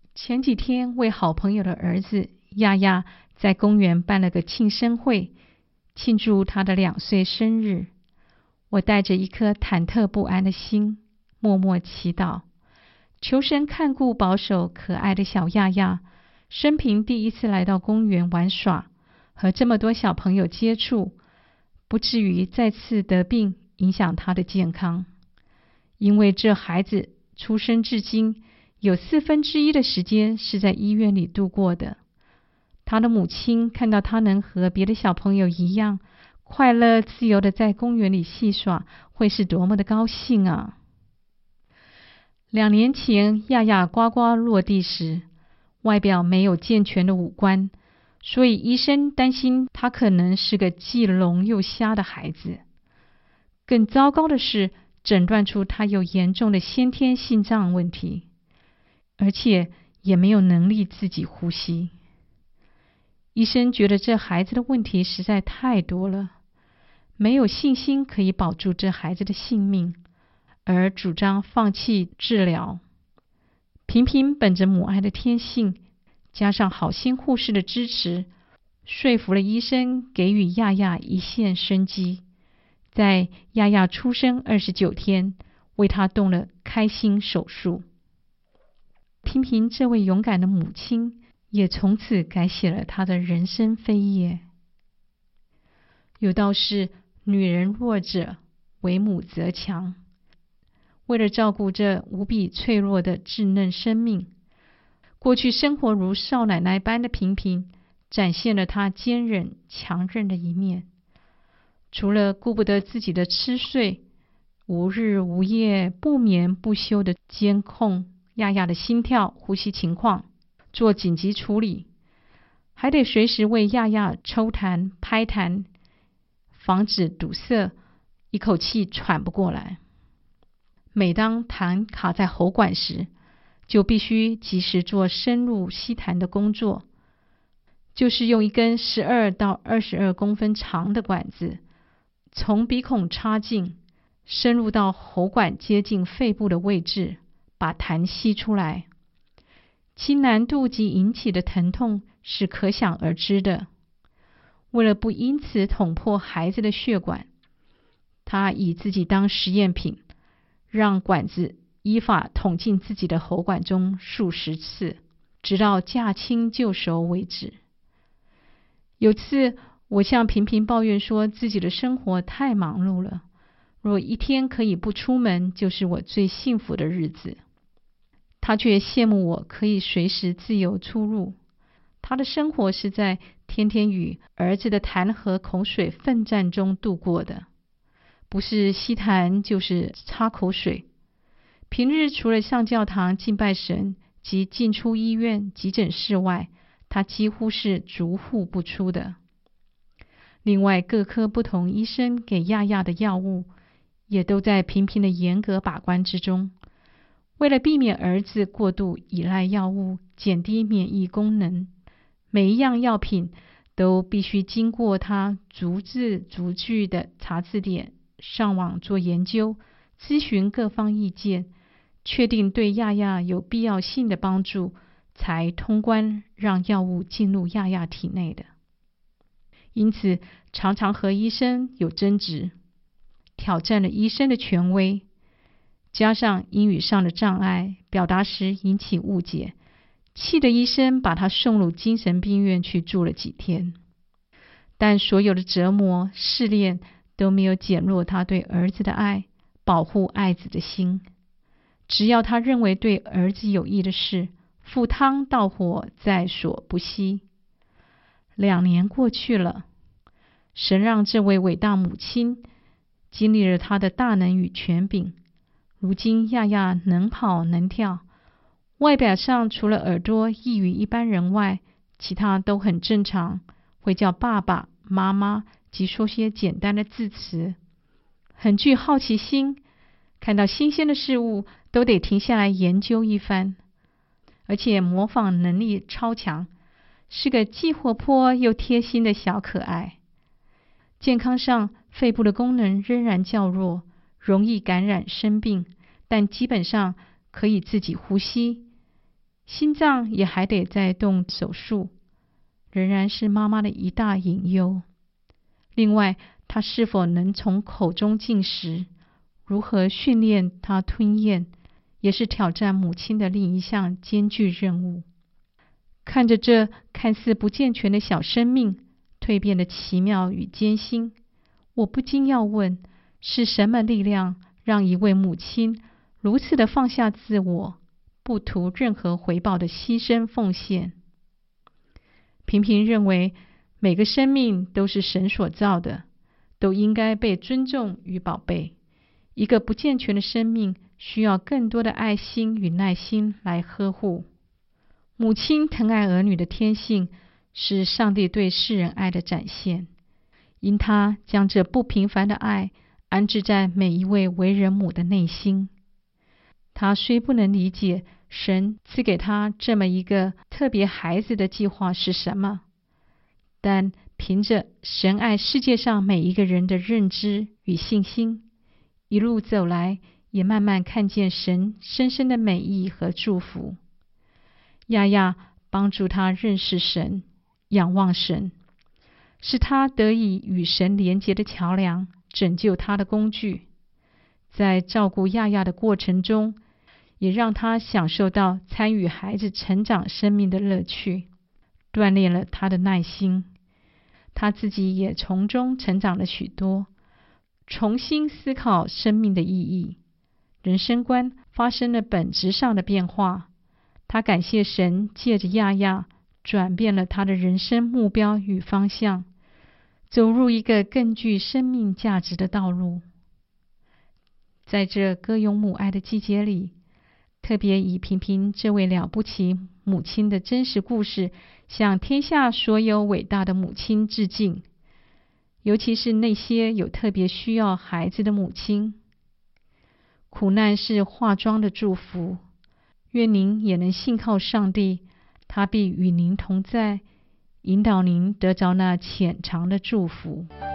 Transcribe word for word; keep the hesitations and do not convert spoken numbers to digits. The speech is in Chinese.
前几天为好朋友的儿子亚亚在公园办了个庆生会，庆祝他的两岁生日。我带着一颗忐忑不安的心，默默祈祷，求神看顾保守可爱的小亚亚，生平第一次来到公园玩耍，和这么多小朋友接触，不至于再次得病影响他的健康。因为这孩子出生至今有四分之一的时间是在医院里度过的。他的母亲看到他能和别的小朋友一样快乐自由的在公园里戏耍，会是多么的高兴啊！两年前亚亚呱呱落地时，外表没有健全的五官，所以医生担心他可能是个既聋又瞎的孩子。更糟糕的是，诊断出他有严重的先天心脏问题，而且也没有能力自己呼吸。医生觉得这孩子的问题实在太多了，没有信心可以保住这孩子的性命，而主张放弃治疗。平平本着母爱的天性，加上好心护士的支持，说服了医生给予亚亚一线生机。在亚亚出生二十九天，为他动了开心手术。平平这位勇敢的母亲，也从此改写了她的人生飞页。有道是女人弱者，为母则强。为了照顾这无比脆弱的稚嫩生命，过去生活如少奶奶般的平平，展现了她坚韧强韧的一面。除了顾不得自己的吃睡，无日无夜不眠不休的监控亚亚的心跳、呼吸情况，做紧急处理，还得随时为亚亚抽痰、拍痰，防止堵塞，一口气喘不过来。每当痰卡在喉管时，就必须及时做深入吸痰的工作，就是用一根十二到二十二公分长的管子，从鼻孔插进，深入到喉管接近肺部的位置，把痰吸出来。其难度及引起的疼痛是可想而知的。为了不因此捅破孩子的血管，他以自己当实验品，让管子依法捅进自己的喉管中数十次，直到驾轻就熟为止。有次我向平平抱怨说，自己的生活太忙碌了，若一天可以不出门，就是我最幸福的日子。他却羡慕我可以随时自由出入。他的生活是在天天与儿子的痰和口水奋战中度过的，不是吸痰就是擦口水。平日除了上教堂敬拜神及进出医院急诊室外，他几乎是足户不出的。另外，各科不同医生给亚亚的药物，也都在平平的严格把关之中。为了避免儿子过度依赖药物，减低免疫功能，每一样药品都必须经过他逐字逐句的查字典，上网做研究，咨询各方意见，确定对亚亚有必要性的帮助，才通关让药物进入亚亚体内的。因此常常和医生有争执，挑战了医生的权威，加上英语上的障碍，表达时引起误解，气得医生把他送入精神病院去住了几天。但所有的折磨试炼都没有减弱他对儿子的爱，保护爱子的心。只要他认为对儿子有益的事，赴汤蹈火在所不惜。两年过去了，神让这位伟大母亲经历了他的大能与权柄。如今亚亚能跑能跳，外表上除了耳朵异于一般人外，其他都很正常，会叫爸爸、妈妈及说些简单的字词，很具好奇心，看到新鲜的事物都得停下来研究一番，而且模仿能力超强，是个既活泼又贴心的小可爱。健康上，肺部的功能仍然较弱，容易感染生病，但基本上可以自己呼吸。 心脏也还得再动手术，仍然是妈妈的一大隐忧。另外，她是否能从口中进食，如何训练她吞咽，也是挑战母亲的另一项艰巨任务。看着这看似不健全的小生命蜕变的奇妙与艰辛，我不禁要问，是什么力量让一位母亲如此的放下自我，不图任何回报的牺牲奉献？平平认为，每个生命都是神所造的，都应该被尊重与宝贝。一个不健全的生命需要更多的爱心与耐心来呵护。母亲疼爱儿女的天性是上帝对世人爱的展现，因他将这不平凡的爱安置在每一位为人母的内心。他虽不能理解神赐给他这么一个特别孩子的计划是什么，但凭着神爱世界上每一个人的认知与信心，一路走来也慢慢看见神深深的美意和祝福。亚亚帮助他认识神，仰望神，是他得以与神连结的桥梁，拯救他的工具。在照顾亚亚的过程中，也让他享受到参与孩子成长生命的乐趣，锻炼了他的耐心。他自己也从中成长了许多，重新思考生命的意义，人生观发生了本质上的变化。他感谢神借着亚亚转变了他的人生目标与方向，走入一个更具生命价值的道路。在这歌咏母爱的季节里，特别以平平这位了不起母亲的真实故事，向天下所有伟大的母亲致敬，尤其是那些有特别需要孩子的母亲。苦难是化妆的祝福，愿您也能信靠上帝，他必与您同在，引导您得着那潜藏的祝福。